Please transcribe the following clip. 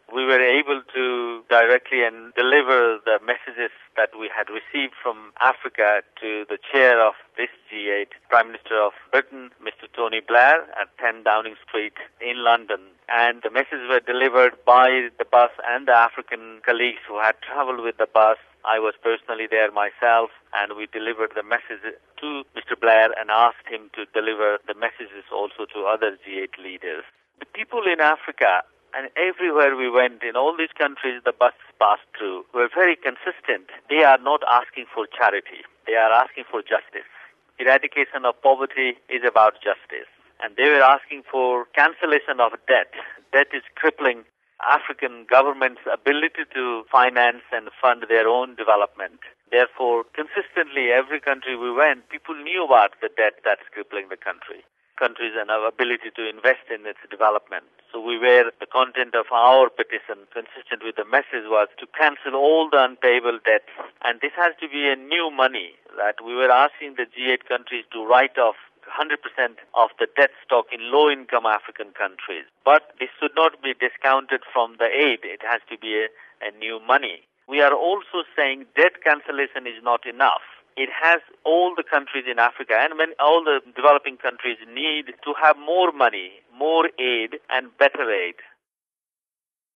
we were able to directly and deliver the messages that we had received from Africa to the chair of this G8, Prime Minister of Britain, Mr. Tony Blair, at 10 Downing Street in London. And the messages were delivered by the bus and the African colleagues who had traveled with the bus. I was personally there myself, and we delivered the message to Mr. Blair and asked him to deliver the messages also to other G8 leaders. The people in Africa, and everywhere we went, in all these countries the bus passed through, were very consistent. They are not asking for charity. They are asking for justice. Eradication of poverty is about justice. And they were asking for cancellation of debt. Debt is crippling African government's ability to finance and fund their own development. Therefore, consistently, every country we went, people knew about the debt that's crippling the countries and our ability to invest in its development. So the content of our petition, consistent with the message, was to cancel all the unpayable debts. And this has to be a new money that we were asking the G8 countries to write off 100% of the debt stock in low-income African countries. But this should not be discounted from the aid. It has to be a new money. We are also saying debt cancellation is not enough. It has all the countries in Africa and all the developing countries need to have more money, more aid and better aid.